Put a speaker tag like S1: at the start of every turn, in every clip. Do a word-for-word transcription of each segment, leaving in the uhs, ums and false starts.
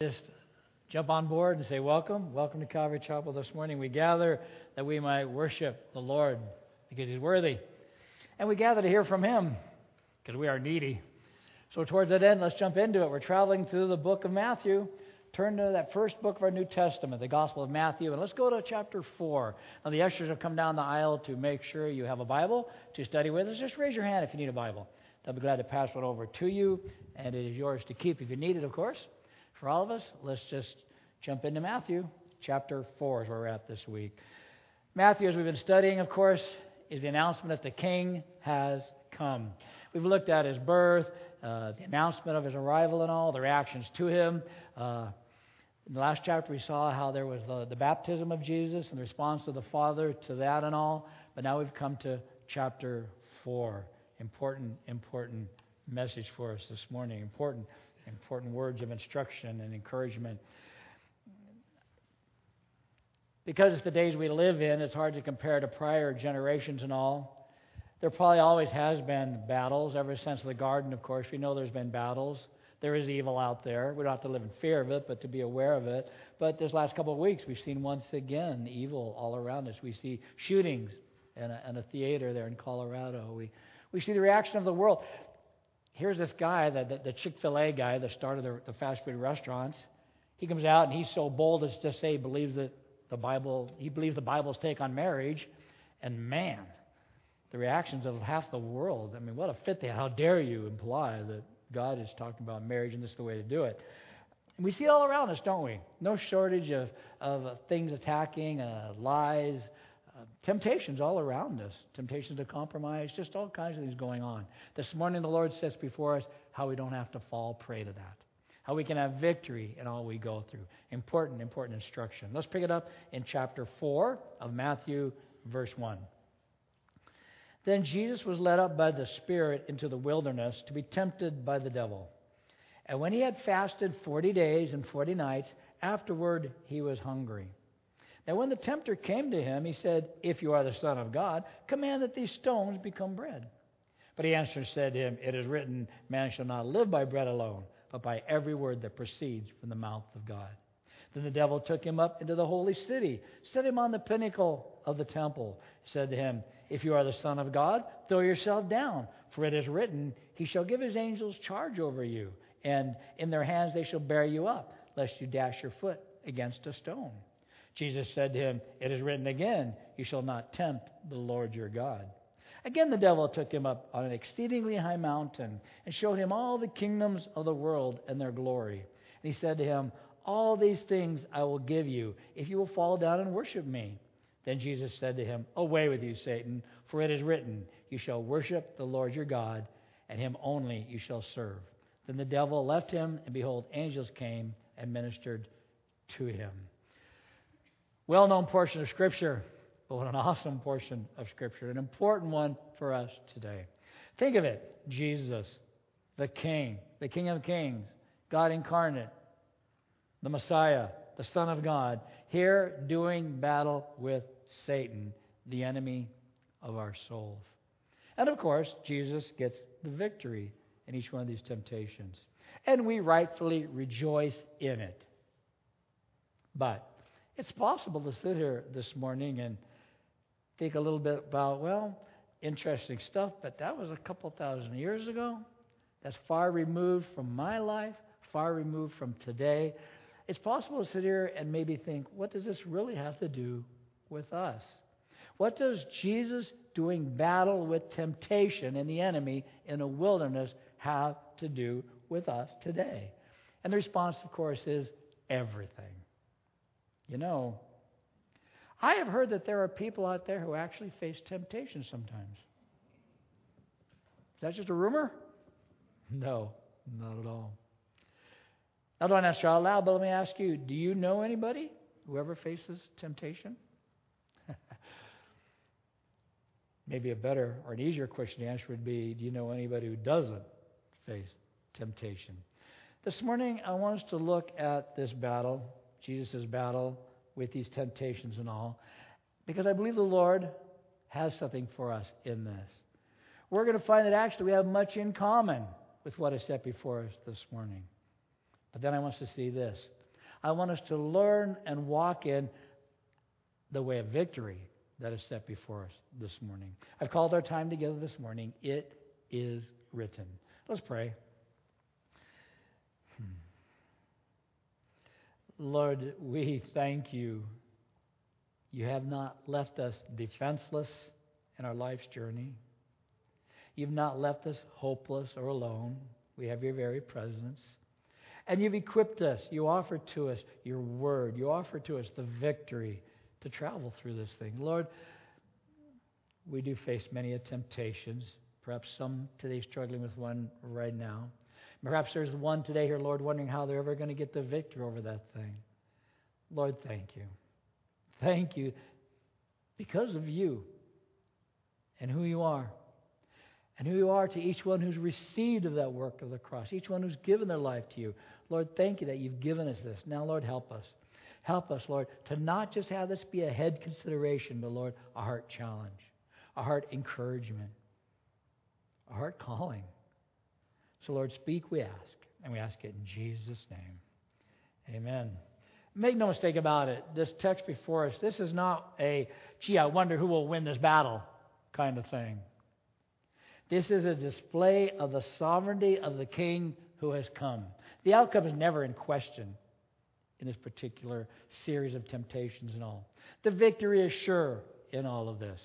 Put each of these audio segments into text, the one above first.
S1: Just jump on board and say, welcome. Welcome to Calvary Chapel this morning. We gather that we might worship the Lord because He's worthy. And we gather to hear from Him because we are needy. So towards that end, let's jump into it. We're traveling through the book of Matthew. Turn to that first book of our New Testament, the Gospel of Matthew, and let's go to chapter four. Now, the ushers will come down the aisle to make sure you have a Bible to study with us. Just raise your hand if you need a Bible. They'll be glad to pass one over to you, and it is yours to keep if you need it, of course. For all of us, let's just jump into Matthew. Chapter four is where we're at this week. Matthew, as we've been studying, of course, is the announcement that the King has come. We've looked at His birth, uh, the announcement of His arrival and all, the reactions to Him. Uh, in the last chapter, we saw how there was the, the baptism of Jesus and the response of the Father to that and all. But now we've come to chapter four. Important, important message for us this morning. Important Important words of instruction and encouragement. Because it's the days we live in, it's hard to compare to prior generations and all. There probably always has been battles. Ever since the garden, of course, we know there's been battles. There is evil out there. We don't have to live in fear of it, but to be aware of it. But this last couple of weeks, we've seen once again evil all around us. We see shootings in a, in a theater there in Colorado. We, we see the reaction of the world. Here's this guy, the, the, the Chick-fil-A guy, the start of the, the fast food restaurants. He comes out and he's so bold as to say he believes that the Bible, he believes the Bible's take on marriage. And man, the reactions of half the world. I mean, what a fit they. How dare you imply that God is talking about marriage and this is the way to do it? And we see it all around us, don't we? No shortage of, of things attacking, uh, lies, Uh, temptations all around us, temptations to compromise, just all kinds of things going on. This morning the Lord sets before us how we don't have to fall prey to that, how we can have victory in all we go through. Important, important instruction. Let's pick it up in chapter four of Matthew, verse one. Then Jesus was led up by the Spirit into the wilderness to be tempted by the devil. And when he had fasted forty days and forty nights, afterward he was hungry. Now when the tempter came to him, he said, "If you are the Son of God, command that these stones become bread." But he answered and said to him, "It is written, man shall not live by bread alone, but by every word that proceeds from the mouth of God." Then the devil took him up into the holy city, set him on the pinnacle of the temple. He said to him, "If you are the Son of God, throw yourself down, for it is written, he shall give his angels charge over you, and in their hands they shall bear you up, lest you dash your foot against a stone." Jesus said to him, "It is written again, you shall not tempt the Lord your God." Again the devil took him up on an exceedingly high mountain and showed him all the kingdoms of the world and their glory. And he said to him, "All these things I will give you if you will fall down and worship me." Then Jesus said to him, "Away with you, Satan, for it is written, you shall worship the Lord your God, and him only you shall serve." Then the devil left him, and behold, angels came and ministered to him. Well-known portion of Scripture, but what an awesome portion of Scripture, an important one for us today. Think of it, Jesus, the King, the King of Kings, God incarnate, the Messiah, the Son of God, here doing battle with Satan, the enemy of our souls. And of course, Jesus gets the victory in each one of these temptations. And we rightfully rejoice in it. But it's possible to sit here this morning and think a little bit about, well, interesting stuff, but that was a couple thousand years ago. That's far removed from my life, far removed from today. It's possible to sit here and maybe think, what does this really have to do with us? What does Jesus doing battle with temptation and the enemy in a wilderness have to do with us today? And the response, of course, is everything. You know, I have heard that there are people out there who actually face temptation sometimes. Is that just a rumor? No, not at all. I don't answer out loud, but let me ask you, do you know anybody who ever faces temptation? Maybe a better or an easier question to answer would be, do you know anybody who doesn't face temptation? This morning, I want us to look at this battle, Jesus' battle with these temptations and all, because I believe the Lord has something for us in this. We're going to find that actually we have much in common with what is set before us this morning. But then I want us to see this. I want us to learn and walk in the way of victory that is set before us this morning. I've called our time together this morning, It is Written. Let's pray. Hmm. Lord, we thank you. You have not left us defenseless in our life's journey. You've not left us hopeless or alone. We have your very presence. And you've equipped us. You offer to us your word. You offer to us the victory to travel through this thing. Lord, we do face many temptations. Perhaps some today struggling with one right now. Perhaps there's one today here, Lord, wondering how they're ever going to get the victory over that thing. Lord, thank you. Thank you because of you and who you are. And who you are to each one who's received of that work of the cross, each one who's given their life to you. Lord, thank you that you've given us this. Now, Lord, help us. Help us, Lord, to not just have this be a head consideration, but, Lord, a heart challenge, a heart encouragement, a heart calling. So, Lord, speak, we ask, and we ask it in Jesus' name. Amen. Make no mistake about it. This text before us, this is not a, gee, I wonder who will win this battle kind of thing. This is a display of the sovereignty of the King who has come. The outcome is never in question in this particular series of temptations and all. The victory is sure in all of this.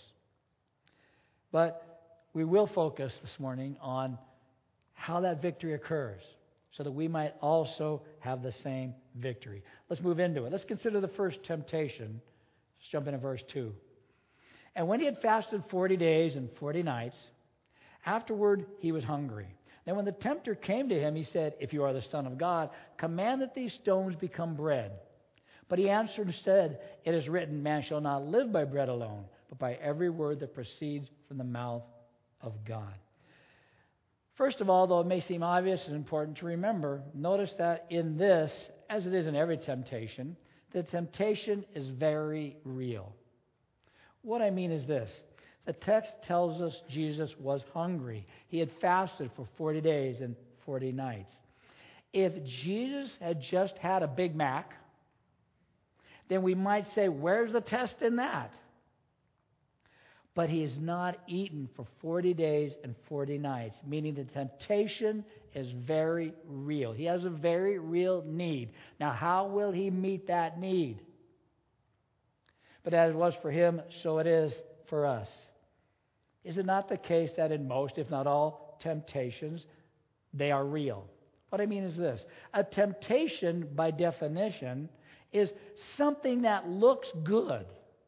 S1: But we will focus this morning on how that victory occurs so that we might also have the same victory. Let's move into it. Let's consider the first temptation. Let's jump into verse two. And when he had fasted forty days and forty nights, afterward, he was hungry. Then when the tempter came to him, he said, if you are the Son of God, command that these stones become bread. But he answered and said, it is written, man shall not live by bread alone, but by every word that proceeds from the mouth of God. First of all, though it may seem obvious and important to remember, notice that in this, as it is in every temptation, the temptation is very real. What I mean is this. The text tells us Jesus was hungry. He had fasted for forty days and forty nights. If Jesus had just had a Big Mac, then we might say, where's the test in that? But he has not eaten for forty days and forty nights, meaning the temptation is very real. He has a very real need. Now, how will he meet that need? But as it was for him, so it is for us. Is it not the case that in most, if not all, temptations, they are real? What I mean is this. A temptation, by definition, is something that looks good.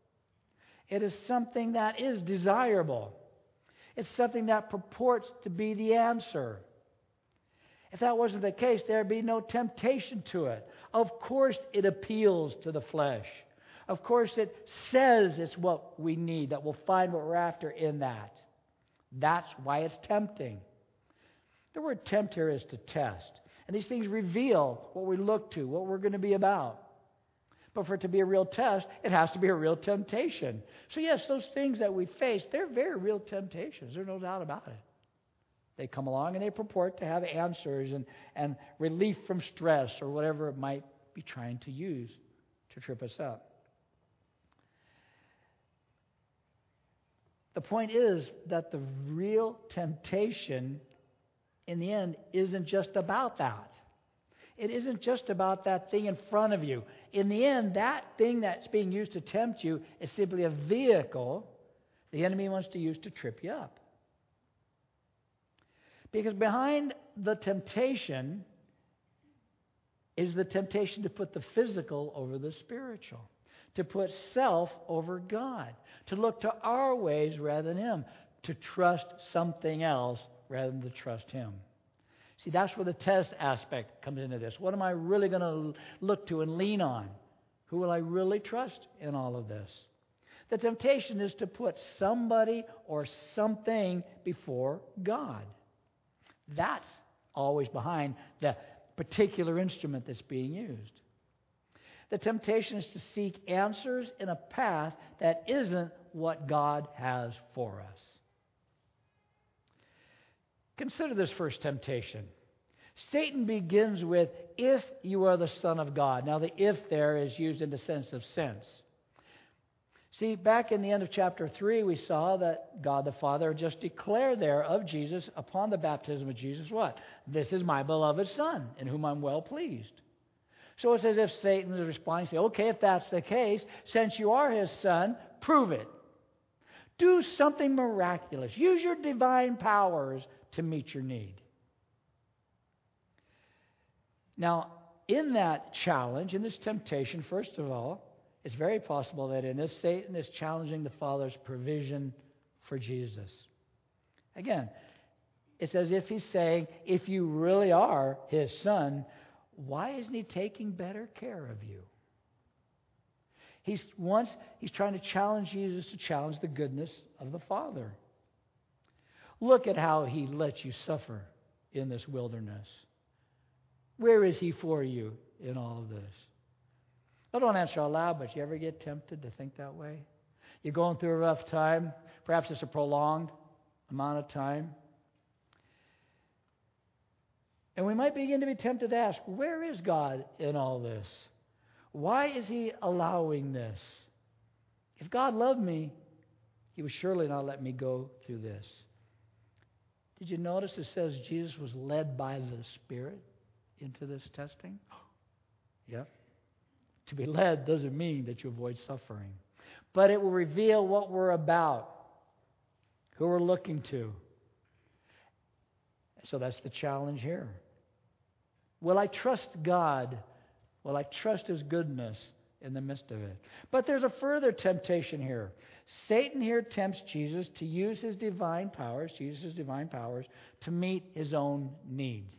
S1: It is something that is desirable. It's something that purports to be the answer. If that wasn't the case, there'd be no temptation to it. Of course it appeals to the flesh. Of course it says it's what we need, that we'll find what we're after in that. That's why it's tempting. The word tempt here is to test. And these things reveal what we look to, what we're going to be about. But for it to be a real test, it has to be a real temptation. So yes, those things that we face, they're very real temptations. There's no doubt about it. They come along and they purport to have answers and, and relief from stress or whatever it might be trying to use to trip us up. The point is that the real temptation in the end isn't just about that. It isn't just about that thing in front of you. In the end, that thing that's being used to tempt you is simply a vehicle the enemy wants to use to trip you up. Because behind the temptation is the temptation to put the physical over the spiritual, to put self over God, to look to our ways rather than Him, to trust something else rather than to trust Him. See, that's where the test aspect comes into this. What am I really going to look to and lean on? Who will I really trust in all of this? The temptation is to put somebody or something before God. That's always behind the particular instrument that's being used. The temptation is to seek answers in a path that isn't what God has for us. Consider this first temptation. Satan begins with, if you are the Son of God. Now the if there is used in the sense of sense. See, back in the end of chapter three, we saw that God the Father just declared there of Jesus, upon the baptism of Jesus, what? This is my beloved Son, in whom I'm well pleased. So it's as if Satan is responding, say, okay, if that's the case, since you are his Son, prove it. Do something miraculous. Use your divine powers to meet your need. Now, in that challenge, in this temptation, first of all, it's very possible that in this, Satan is challenging the Father's provision for Jesus. Again, it's as if he's saying, if you really are his Son, why isn't he taking better care of you? He's once he's trying to challenge Jesus to challenge the goodness of the Father. Look at how he lets you suffer in this wilderness. Where is he for you in all of this? I don't answer out loud, but you ever get tempted to think that way? You're going through a rough time. Perhaps it's a prolonged amount of time. And we might begin to be tempted to ask, where is God in all this? Why is he allowing this? If God loved me, he would surely not let me go through this. Did you notice it says Jesus was led by the Spirit into this testing? Yeah. To be led doesn't mean that you avoid suffering. But it will reveal what we're about, who we're looking to. So that's the challenge here. Will I trust God? Will I trust his goodness in the midst of it? But there's a further temptation here. Satan here tempts Jesus to use his divine powers, Jesus' divine powers, to meet his own needs.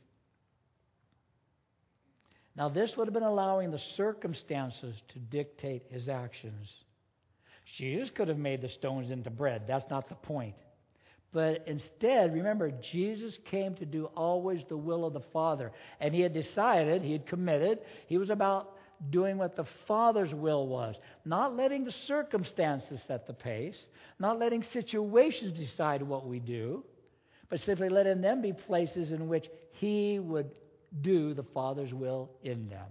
S1: Now, this would have been allowing the circumstances to dictate his actions. Jesus could have made the stones into bread. That's not the point. But instead, remember, Jesus came to do always the will of the Father. And he had decided, he had committed, he was about doing what the Father's will was. Not letting the circumstances set the pace, not letting situations decide what we do, but simply letting them be places in which he would do the Father's will in them.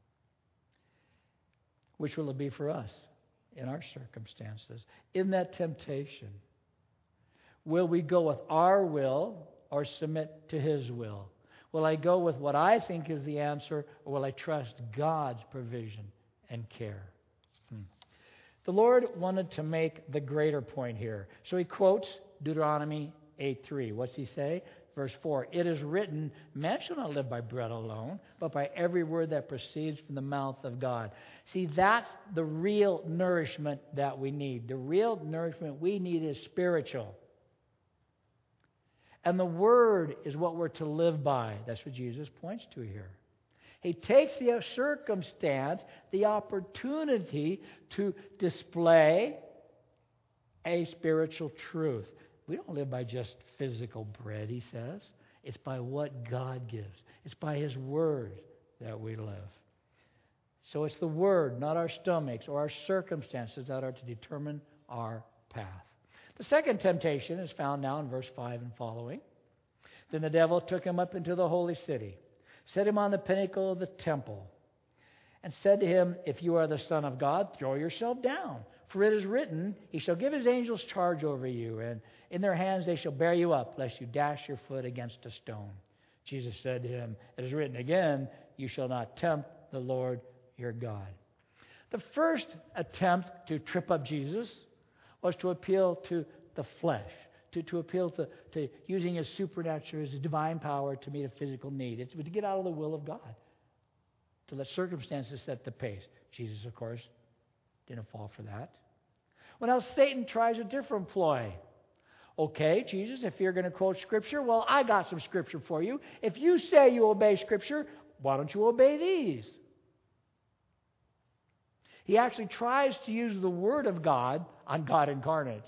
S1: Which will it be for us in our circumstances, in that temptation? Will we go with our will or submit to his will? Will I go with what I think is the answer, or will I trust God's provision and care? Hmm. The Lord wanted to make the greater point here. So he quotes Deuteronomy eight three. What's he say? Verse four, it is written, man shall not live by bread alone, but by every word that proceeds from the mouth of God. See, that's the real nourishment that we need. The real nourishment we need is spiritual. And the Word is what we're to live by. That's what Jesus points to here. He takes the circumstance, the opportunity to display a spiritual truth. We don't live by just physical bread, he says. It's by what God gives. It's by his Word that we live. So it's the Word, not our stomachs or our circumstances, that are to determine our path. The second temptation is found now in verse five and following. Then the devil took him up into the holy city, set him on the pinnacle of the temple, and said to him, if you are the Son of God, throw yourself down. For it is written, he shall give his angels charge over you, and in their hands they shall bear you up, lest you dash your foot against a stone. Jesus said to him, it is written again, you shall not tempt the Lord your God. The first attempt to trip up Jesus was to appeal to the flesh, to, to appeal to, to using his supernatural, his divine power to meet a physical need. It's to get out of the will of God, to let circumstances set the pace. Jesus, of course, didn't fall for that. Well, now Satan tries a different ploy. Okay, Jesus, if you're going to quote Scripture, well, I got some Scripture for you. If you say you obey Scripture, why don't you obey these? He actually tries to use the Word of God on God incarnate.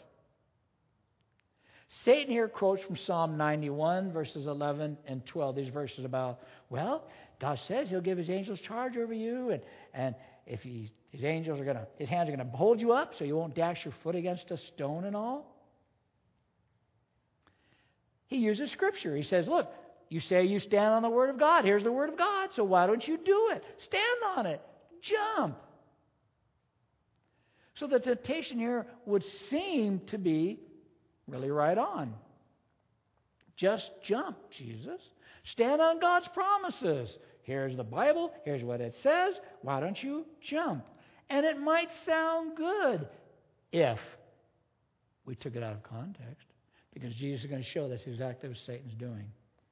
S1: Satan here quotes from Psalm ninety-one, verses eleven and twelve. These verses about, well, God says he'll give his angels charge over you, and, and if he, his angels are going to, his hands are going to hold you up so you won't dash your foot against a stone and all. He uses Scripture. He says, look, You say you stand on the Word of God. Here's the Word of God. So why don't you do it? Stand on it. Jump. So the temptation here would seem to be really right on. Just jump, Jesus. Stand on God's promises. Here's the Bible. Here's what it says. Why don't you jump? And it might sound good if we took it out of context, because Jesus is going to show that's exactly what Satan's doing.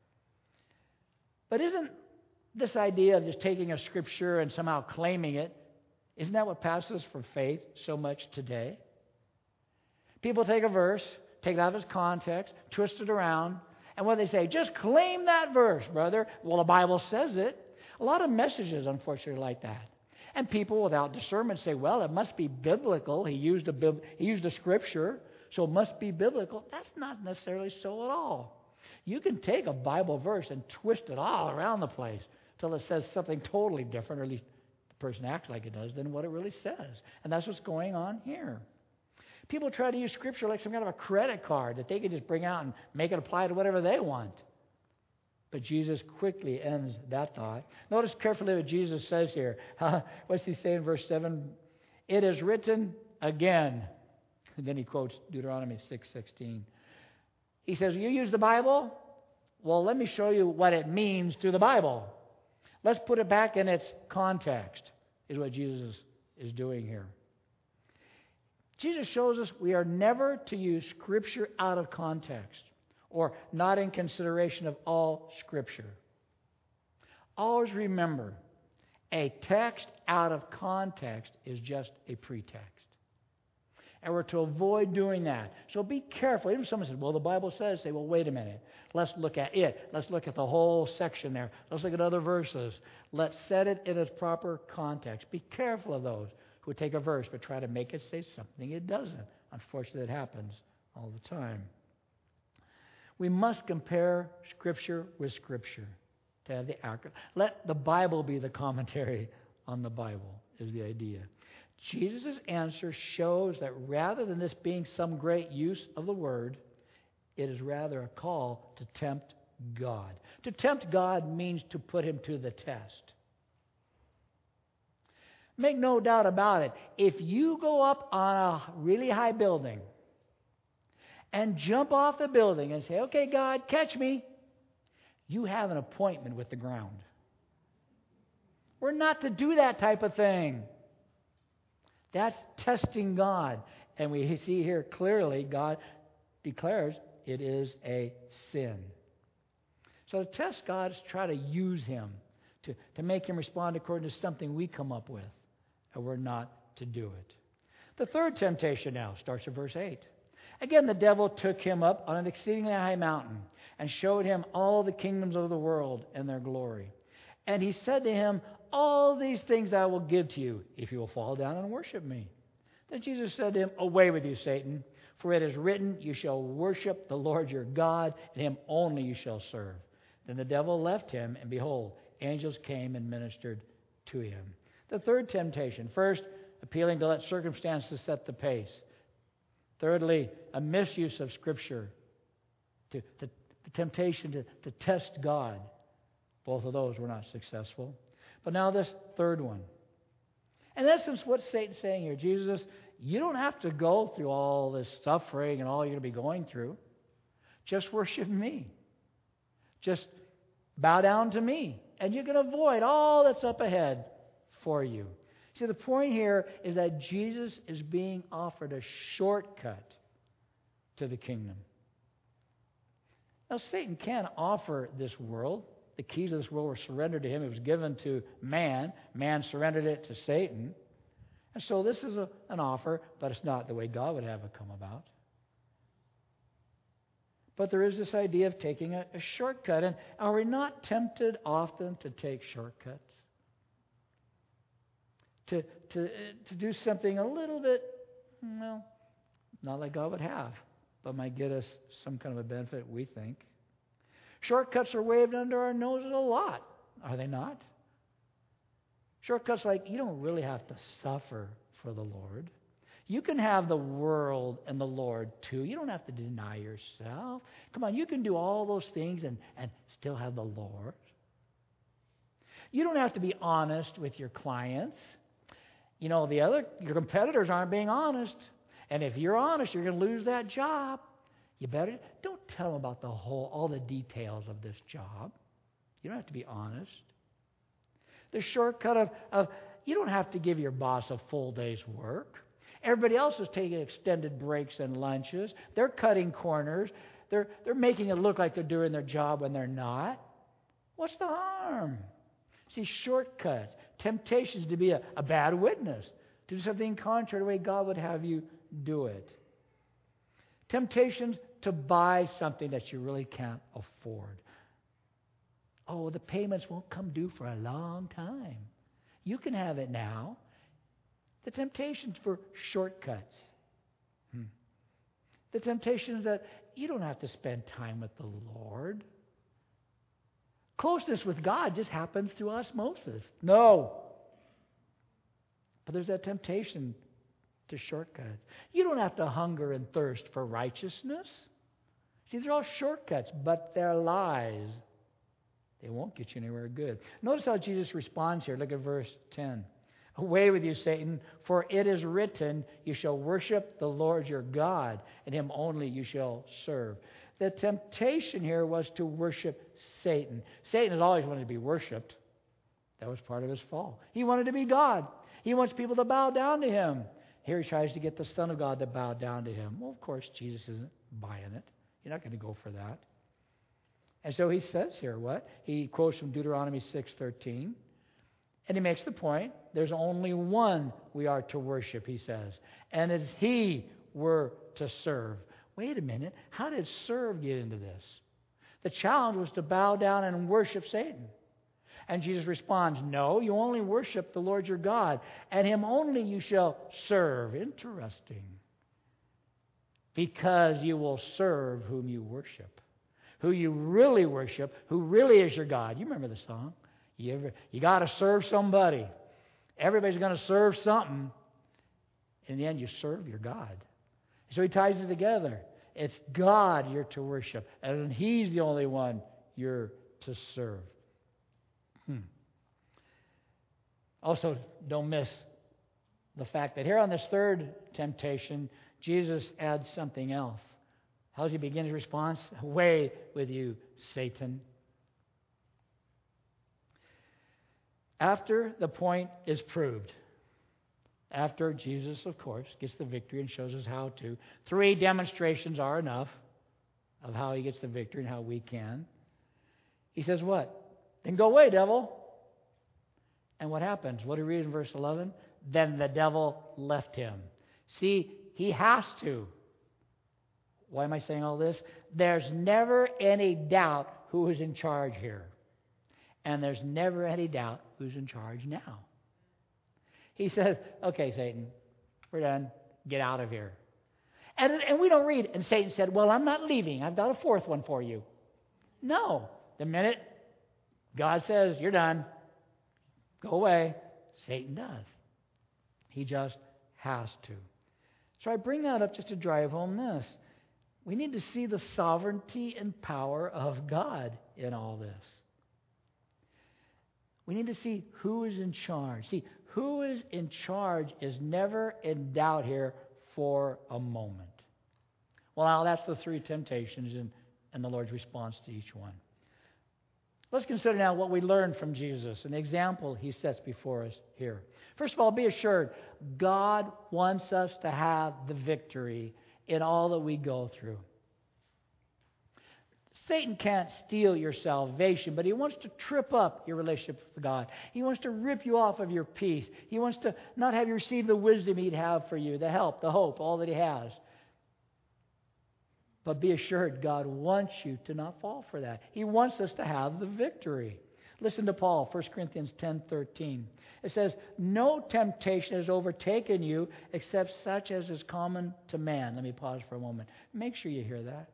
S1: But isn't this idea of just taking a scripture and somehow claiming it, isn't that what passes for faith so much today? People take a verse, take it out of its context, twist it around, and what they say, just claim that verse, brother. Well, the Bible says it. A lot of messages, unfortunately, like that. And people without discernment say, well, it must be biblical. He used a, bib- he used a scripture, so it must be biblical. That's not necessarily so at all. You can take a Bible verse and twist it all around the place till it says something totally different, or at least the person acts like it does, than what it really says. And that's what's going on here. People try to use Scripture like some kind of a credit card that they can just bring out and make it apply to whatever they want. But Jesus quickly ends that thought. Notice carefully what Jesus says here. What's he say in verse seven? It is written again. And then he quotes Deuteronomy six sixteen. He says, you use the Bible? Well, let me show you what it means to the Bible. Let's put it back in its context, is what Jesus is doing here. Jesus shows us we are never to use Scripture out of context or not in consideration of all Scripture. Always remember, a text out of context is just a pretext. And we're to avoid doing that. So be careful. Even if someone says, well, the Bible says, say, well, wait a minute. Let's look at it. Let's look at the whole section there. Let's look at other verses. Let's set it in its proper context. Be careful of those who take a verse but try to make it say something it doesn't. Unfortunately, it happens all the time. We must compare Scripture with Scripture to have the accurate. Let the Bible be the commentary on the Bible, is the idea. Jesus' answer shows that rather than this being some great use of the Word, it is rather a call to tempt God. To tempt God means to put Him to the test. Make no doubt about it. If you go up on a really high building and jump off the building and say, okay, God, catch me, you have an appointment with the ground. We're not to do that type of thing. That's testing God. And we see here clearly God declares it is a sin. So to test God is to try to use Him, to, to make Him respond according to something we come up with. And we're not to do it. The third temptation now starts at verse eight. Again, the devil took him up on an exceedingly high mountain and showed him all the kingdoms of the world and their glory. And he said to him, all these things I will give to you if you will fall down and worship me. Then Jesus said to him, away with you, Satan, for it is written, you shall worship the Lord your God, and Him only you shall serve. Then the devil left him, and behold, angels came and ministered to him. The third temptation. First, appealing to let circumstances set the pace. Thirdly, a misuse of Scripture. To, to, the temptation to, to test God. Both of those were not successful. But now this third one. In essence, what's Satan saying here? Jesus, you don't have to go through all this suffering and all you're going to be going through. Just worship me. Just bow down to me. And you can avoid all that's up ahead for you. See, the point here is that Jesus is being offered a shortcut to the kingdom. Now, Satan can offer this world. The keys of this world were surrendered to him. It was given to man. Man surrendered it to Satan. And so this is a, an offer, but it's not the way God would have it come about. But there is this idea of taking a, a shortcut. And are we not tempted often to take shortcuts? To, to, to do something a little bit, well, not like God would have, but might get us some kind of a benefit, we think. Shortcuts are waved under our noses a lot, are they not? Shortcuts like, you don't really have to suffer for the Lord. You can have the world and the Lord too. You don't have to deny yourself. Come on, you can do all those things and, and still have the Lord. You don't have to be honest with your clients. You know, the other, your competitors aren't being honest. And if you're honest, you're going to lose that job. You better, don't tell them about the whole, all the details of this job. You don't have to be honest. The shortcut of, of you don't have to give your boss a full day's work. Everybody else is taking extended breaks and lunches. They're cutting corners. They're, they're making it look like they're doing their job when they're not. What's the harm? See, shortcuts, temptations to be a, a bad witness, to do something contrary to the way God would have you do it. Temptations to buy something that you really can't afford. Oh, the payments won't come due for a long time. You can have it now. The temptations for shortcuts. Hmm. The temptations that you don't have to spend time with the Lord. Closeness with God just happens through osmosis. No. But there's that temptation to shortcuts. You don't have to hunger and thirst for righteousness. See, they're all shortcuts, but they're lies. They won't get you anywhere good. Notice how Jesus responds here. Look at verse ten. Away with you, Satan, for it is written, you shall worship the Lord your God, and him only you shall serve. The temptation here was to worship Satan. Satan has always wanted to be worshipped. That was part of his fall. He wanted to be God. He wants people to bow down to him. Here he tries to get the Son of God to bow down to him. Well, of course, Jesus isn't buying it. You're not going to go for that. And so he says here, what? He quotes from Deuteronomy six thirteen. And he makes the point, there's only one we are to worship, he says. And it's he we're to serve. Wait a minute. How did serve get into this? The challenge was to bow down and worship Satan. And Jesus responds, no, you only worship the Lord your God, and him only you shall serve. Interesting. Because you will serve whom you worship. Who you really worship, who really is your God. You remember the song? You, ever, you got to serve somebody. Everybody's going to serve something. In the end, you serve your God. So he ties it together. It's God you're to worship, and he's the only one you're to serve. Hmm. Also, don't miss the fact that here on this third temptation, Jesus adds something else. How does he begin his response? Away with you, Satan. After the point is proved, after Jesus, of course, gets the victory and shows us how to, three demonstrations are enough of how he gets the victory and how we can. He says what? Then go away, devil. And what happens? What do we read in verse eleven? Then the devil left him. See, he has to. Why am I saying all this? There's never any doubt who is in charge here. And there's never any doubt who's in charge now. He says, okay, Satan, we're done. Get out of here. And, and we don't read, and Satan said, well, I'm not leaving. I've got a fourth one for you. No. The minute God says, you're done, go away, Satan does. He just has to. So I bring that up just to drive home this. We need to see the sovereignty and power of God in all this. We need to see who is in charge. See, who is in charge is never in doubt here for a moment. Well, now that's the three temptations and, and the Lord's response to each one. Let's consider now what we learned from Jesus, an example he sets before us here. First of all, be assured, God wants us to have the victory in all that we go through. Satan can't steal your salvation, but he wants to trip up your relationship with God. He wants to rip you off of your peace. He wants to not have you receive the wisdom he'd have for you, the help, the hope, all that he has. But be assured, God wants you to not fall for that. He wants us to have the victory. Listen to Paul, First Corinthians ten thirteen. It says, no temptation has overtaken you except such as is common to man. Let me pause for a moment. Make sure you hear that.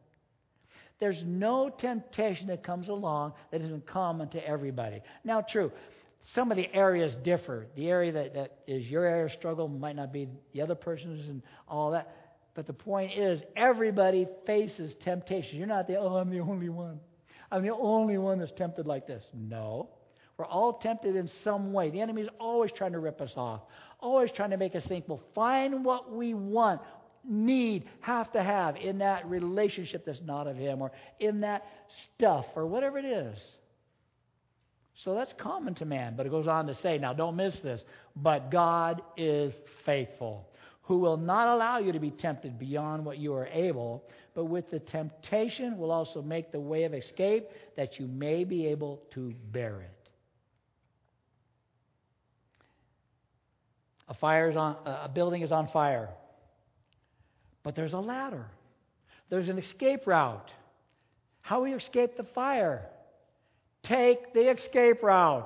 S1: There's no temptation that comes along that isn't common to everybody. Now, true, some of the areas differ. The area that, that is your area of struggle might not be the other person's and all that. But the point is, everybody faces temptation. You're not the, oh, I'm the only one. I'm the only one that's tempted like this. No. We're all tempted in some way. The enemy is always trying to rip us off, always trying to make us think we'll find what we want, need, have to have in that relationship that's not of Him, or in that stuff, or whatever it is. So that's common to man. But it goes on to say, now don't miss this, but God is faithful, who will not allow you to be tempted beyond what you are able, but with the temptation will also make the way of escape that you may be able to bear it. A fire is on, a building is on fire, but there's a ladder. There's an escape route. How will you escape the fire? Take the escape route.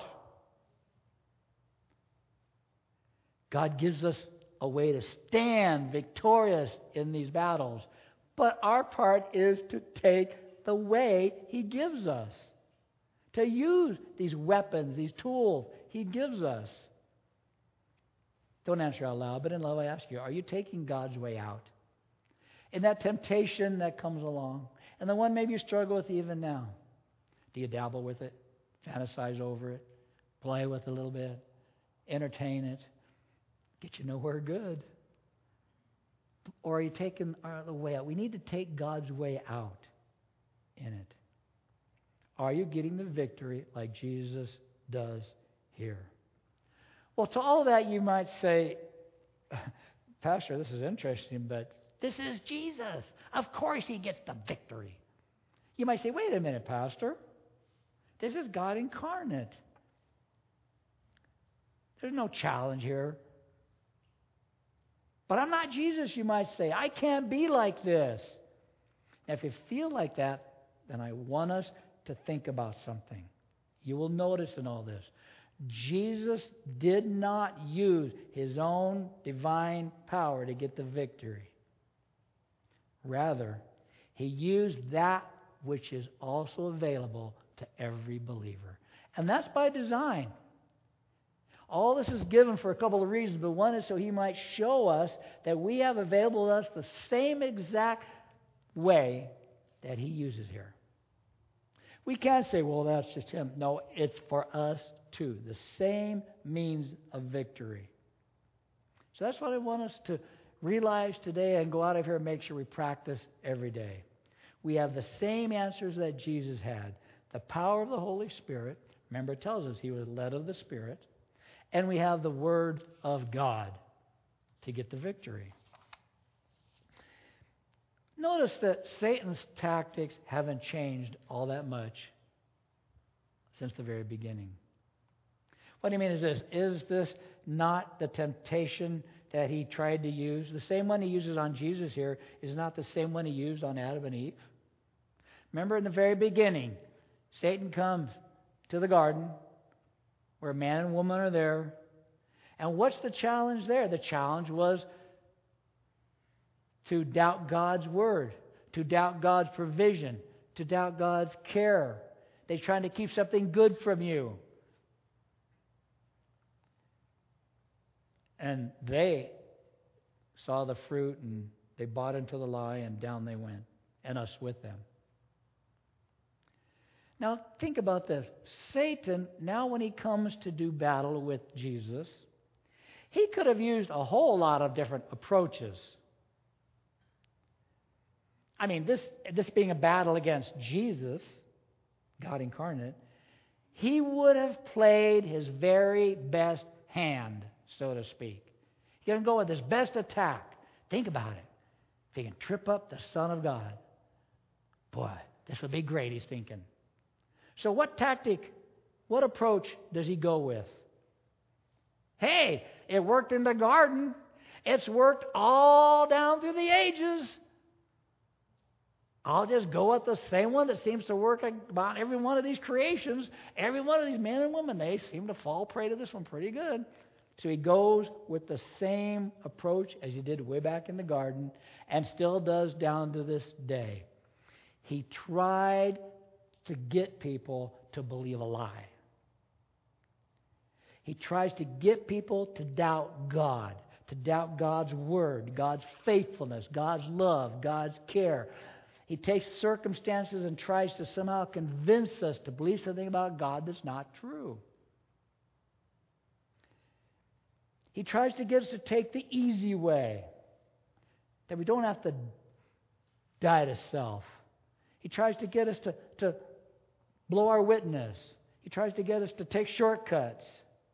S1: God gives us a way to stand victorious in these battles, but our part is to take the way He gives us, to use these weapons, these tools He gives us. Don't answer out loud, but in love I ask you, are you taking God's way out? In that temptation that comes along, and the one maybe you struggle with even now, do you dabble with it, fantasize over it, play with it a little bit, entertain it, get you nowhere good? Or are you taking the way out? We need to take God's way out in it. Are you getting the victory like Jesus does here? Well, to all that you might say, Pastor, this is interesting, but this is Jesus. Of course He gets the victory. You might say, wait a minute, Pastor. This is God incarnate. There's no challenge here. But I'm not Jesus, you might say. I can't be like this. Now, if you feel like that, then I want us to think about something. You will notice in all this, Jesus did not use His own divine power to get the victory. Rather, He used that which is also available to every believer. And that's by design. All this is given for a couple of reasons, but one is so He might show us that we have available to us the same exact way that He uses here. We can't say, well, that's just Him. No, it's for us too. The same means of victory. So that's what I want us to realize today and go out of here and make sure we practice every day. We have the same answers that Jesus had. The power of the Holy Spirit. Remember, it tells us He was led of the Spirit. And we have the Word of God to get the victory. Notice that Satan's tactics haven't changed all that much since the very beginning. What do you mean is this? Is this not the temptation that he tried to use? The same one he uses on Jesus here is not the same one he used on Adam and Eve. Remember in the very beginning, Satan comes to the garden where man and woman are there. And what's the challenge there? The challenge was to doubt God's word, to doubt God's provision, to doubt God's care. They're trying to keep something good from you. And they saw the fruit and they bought into the lie and down they went, and us with them. Now think about this. Satan, now when he comes to do battle with Jesus, he could have used a whole lot of different approaches. I mean, this, this being a battle against Jesus, God incarnate, he would have played his very best hand, so to speak. He's going to go with his best attack. Think about it. If he can trip up the Son of God, boy, this would be great, he's thinking. So what tactic, what approach does he go with? Hey, it worked in the garden. It's worked all down through the ages. I'll just go with the same one that seems to work about every one of these creations. Every one of these men and women, they seem to fall prey to this one pretty good. So he goes with the same approach as he did way back in the garden and still does down to this day. He tried to get people to believe a lie. He tries to get people to doubt God, to doubt God's word, God's faithfulness, God's love, God's care. He takes circumstances and tries to somehow convince us to believe something about God that's not true. He tries to get us to take the easy way, that we don't have to die to self. He tries to get us to, to blow our witness. He tries to get us to take shortcuts.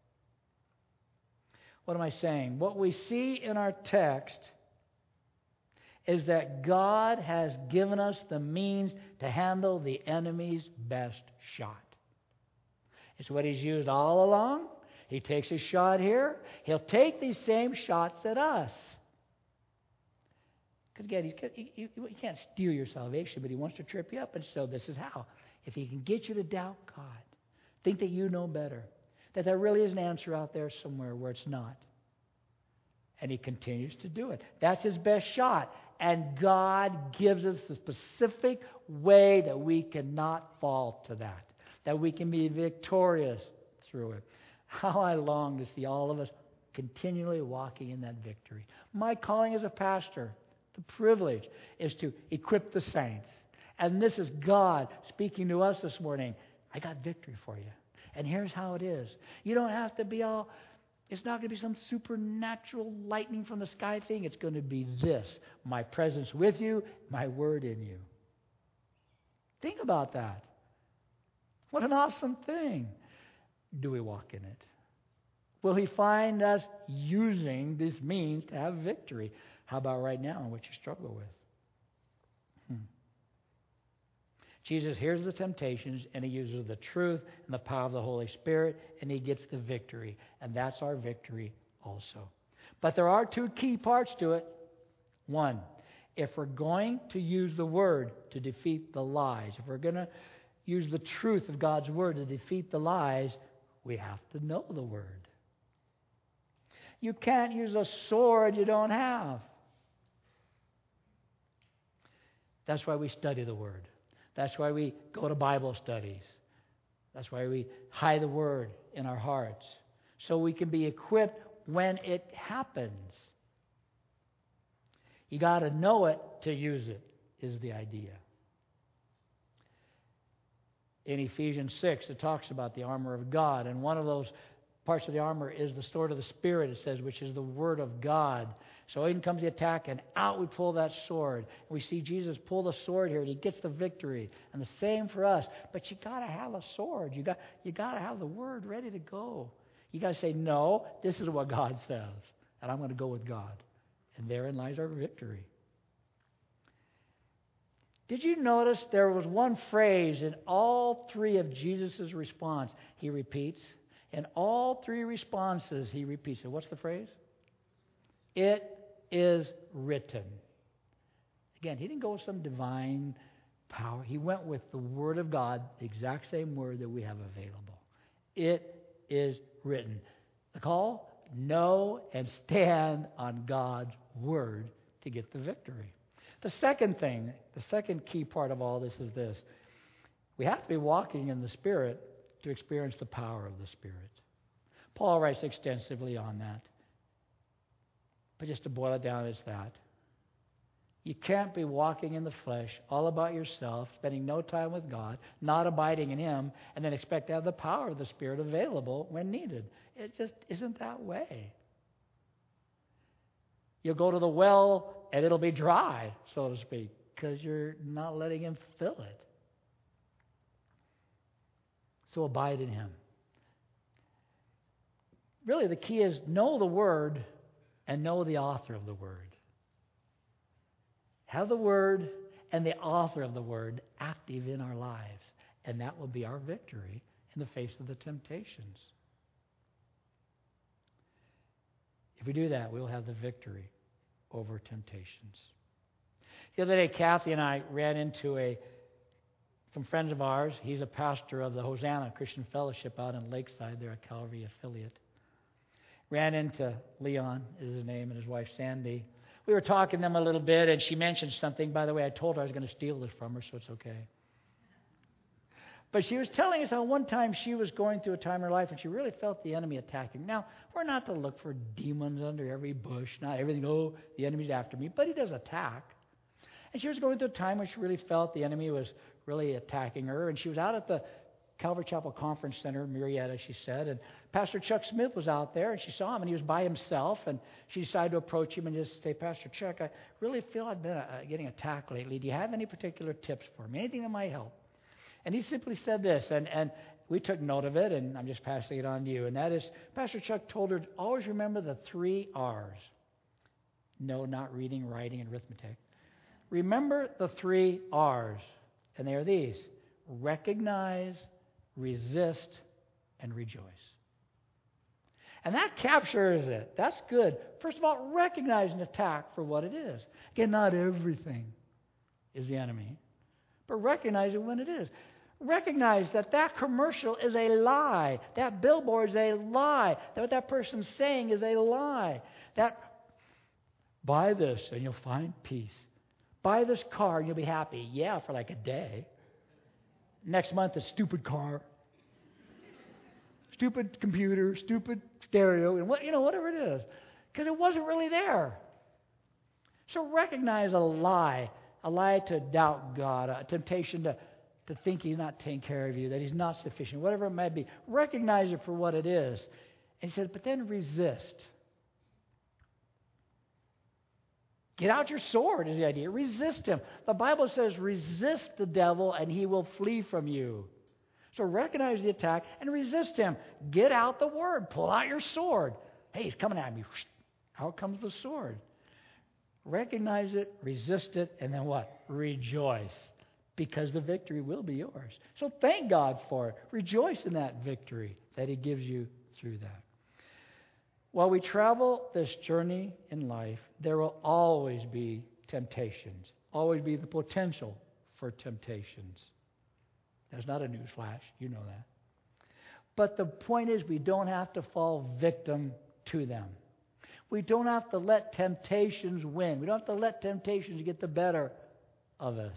S1: What am I saying? What we see in our text is that God has given us the means to handle the enemy's best shot. It's what he's used all along. He takes a shot here. He'll take these same shots at us. Because again, he's, he, he, he can't steal your salvation, but he wants to trip you up. And so this is how. If he can get you to doubt God, think that you know better, that there really is an answer out there somewhere where it's not. And he continues to do it. That's his best shot. And God gives us the specific way that we cannot fall to that, that we can be victorious through it. How I long to see all of us continually walking in that victory. My calling as a pastor, the privilege, is to equip the saints. And this is God speaking to us this morning. I got victory for you. And here's how it is. You don't have to be all, it's not going to be some supernatural lightning from the sky thing. It's going to be this. My presence with you, my word in you. Think about that. What an awesome thing. Do we walk in it? Will he find us using this means to have victory? How about right now in what you struggle with? Hmm. Jesus hears the temptations, and he uses the truth and the power of the Holy Spirit, and he gets the victory. And that's our victory also. But there are two key parts to it. One, if we're going to use the word to defeat the lies, if we're going to use the truth of God's word to defeat the lies, we have to know the word. You can't use a sword you don't have. That's why we study the word. That's why we go to Bible studies. That's why we hide the word in our hearts, so we can be equipped when it happens. You got to know it to use it, is the idea. In Ephesians six, it talks about the armor of God, and one of those parts of the armor is the sword of the Spirit, it says, which is the word of God. So in comes the attack, and out we pull that sword. We see Jesus pull the sword here, and he gets the victory. And the same for us. But you got to have a sword. You got you got to have the word ready to go. You got to say, no, this is what God says, and I'm going to go with God. And therein lies our victory. Did you notice there was one phrase in all three of Jesus' response he repeats? In all three responses, he repeats it. What's the phrase? It is written. Again, he didn't go with some divine power. He went with the Word of God, the exact same word that we have available. It is written. The call? Know and stand on God's Word to get the victory. The second thing, the second key part of all this is this. We have to be walking in the Spirit to experience the power of the Spirit. Paul writes extensively on that. But just to boil it down, it's that. You can't be walking in the flesh, all about yourself, spending no time with God, not abiding in Him, and then expect to have the power of the Spirit available when needed. It just isn't that way. You'll go to the well, and it'll be dry, so to speak, because you're not letting Him fill it. So abide in Him. Really, the key is know the Word and know the author of the Word. Have the Word and the author of the Word active in our lives, and that will be our victory in the face of the temptations. If we do that, we'll have the victory over temptations. The other day, Kathy and I ran into a some friends of ours. He's a pastor of the Hosanna Christian Fellowship out in Lakeside. They're a Calvary affiliate. Ran into Leon, is his name, and his wife Sandy. We were talking to them a little bit, and she mentioned something. By the way, I told her I was going to steal this from her, so it's okay. But she was telling us how one time she was going through a time in her life and she really felt the enemy attacking. Now, we're not to look for demons under every bush. Not everything, oh, the enemy's after me. But he does attack. And she was going through a time when she really felt the enemy was really attacking her. And she was out at the Calvary Chapel Conference Center in Marietta, she said. And Pastor Chuck Smith was out there, and she saw him, and he was by himself. And she decided to approach him and just say, Pastor Chuck, I really feel I've been uh, getting attacked lately. Do you have any particular tips for me? Anything that might help? And he simply said this, and, and we took note of it, and I'm just passing it on to you. And that is, Pastor Chuck told her, always remember the three R's. No, not reading, writing, and arithmetic. Remember the three R's, and they are these: recognize, resist, and rejoice. And that captures it. That's good. First of all, recognize an attack for what it is. Again, not everything is the enemy, but recognize it when it is. Recognize that that commercial is a lie. That billboard is a lie. That what that person's saying is a lie. That buy this and you'll find peace. Buy this car and you'll be happy. Yeah, for like a day. Next month, a stupid car, stupid computer, stupid stereo, and what you know, whatever it is, because it wasn't really there. So recognize a lie, a lie to doubt God, a temptation to, to think He's not taking care of you, that He's not sufficient, whatever it might be. Recognize it for what it is. And He says, but then resist. Get out your sword is the idea. Resist him. The Bible says resist the devil and he will flee from you. So recognize the attack and resist him. Get out the word. Pull out your sword. Hey, he's coming at me. Out comes the sword. Recognize it, resist it, and then what? Rejoice. Because the victory will be yours. So thank God for it. Rejoice in that victory that He gives you through that. While we travel this journey in life, there will always be temptations, always be the potential for temptations. That's not a news flash, you know that. But the point is, we don't have to fall victim to them. We don't have to let temptations win. We don't have to let temptations get the better of us.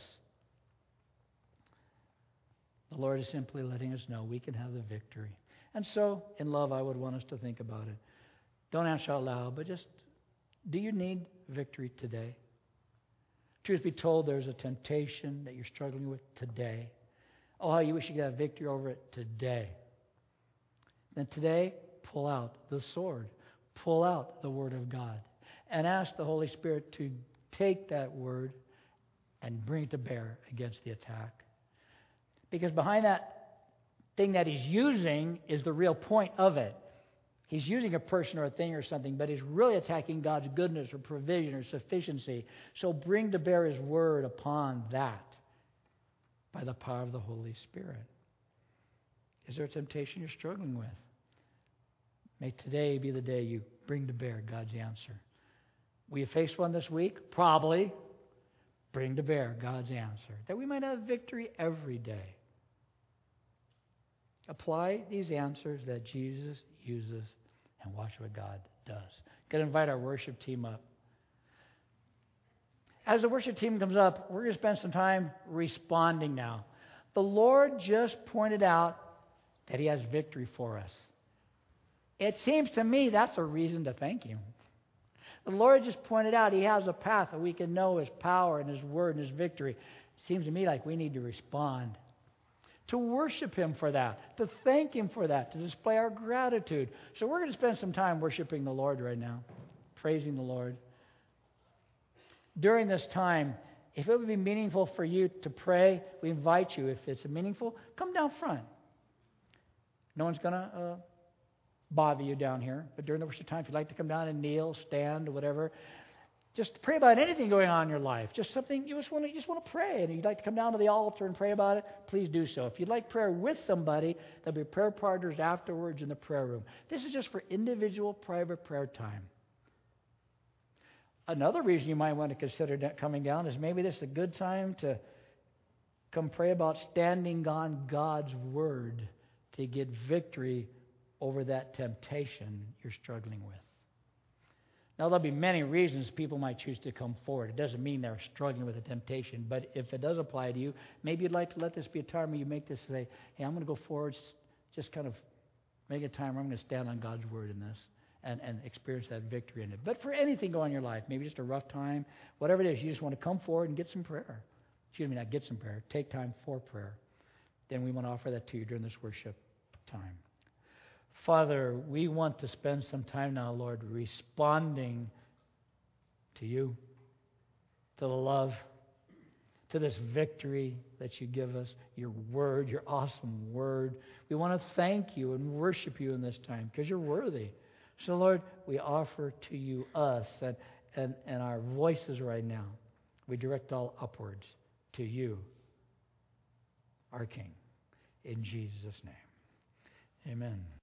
S1: The Lord is simply letting us know we can have the victory. And so, in love, I would want us to think about it. Don't answer out loud, but just, do you need victory today? Truth be told, there's a temptation that you're struggling with today. Oh, how you wish you could have victory over it today. Then today, pull out the sword. Pull out the Word of God. And ask the Holy Spirit to take that Word and bring it to bear against the attack. Because behind that thing that He's using is the real point of it. He's using a person or a thing or something, but he's really attacking God's goodness or provision or sufficiency. So bring to bear His Word upon that by the power of the Holy Spirit. Is there a temptation you're struggling with? May today be the day you bring to bear God's answer. Will you face one this week? Probably. Bring to bear God's answer, that we might have victory every day. Apply these answers that Jesus uses and watch what God does. I'm going to invite our worship team up. As the worship team comes up, we're going to spend some time responding now. The Lord just pointed out that He has victory for us. It seems to me that's a reason to thank Him. The Lord just pointed out He has a path that we can know His power and His word and His victory. It seems to me like we need to respond. To worship Him for that, to thank Him for that, to display our gratitude. So we're going to spend some time worshiping the Lord right now, praising the Lord. During this time, if it would be meaningful for you to pray, we invite you, if it's meaningful, come down front. No one's going to uh, bother you down here, but during the worship time, if you'd like to come down and kneel, stand, or whatever, just pray about anything going on in your life. Just something you just want to you just want to pray, and you'd like to come down to the altar and pray about it, please do so. If you'd like prayer with somebody, there'll be prayer partners afterwards in the prayer room. This is just for individual private prayer time. Another reason you might want to consider coming down is maybe this is a good time to come pray about standing on God's Word to get victory over that temptation you're struggling with. Now, there'll be many reasons people might choose to come forward. It doesn't mean they're struggling with a temptation, but if it does apply to you, maybe you'd like to let this be a time where you make this say, hey, I'm going to go forward, just kind of make a time where I'm going to stand on God's word in this and, and experience that victory in it. But for anything going on in your life, maybe just a rough time, whatever it is, you just want to come forward and get some prayer. Excuse me, not get some prayer, take time for prayer. Then we want to offer that to you during this worship time. Father, we want to spend some time now, Lord, responding to you, to the love, to this victory that you give us, your word, your awesome word. We want to thank you and worship you in this time because you're worthy. So, Lord, we offer to you us and, and, and our voices right now. We direct all upwards to you, our King. In Jesus' name, amen.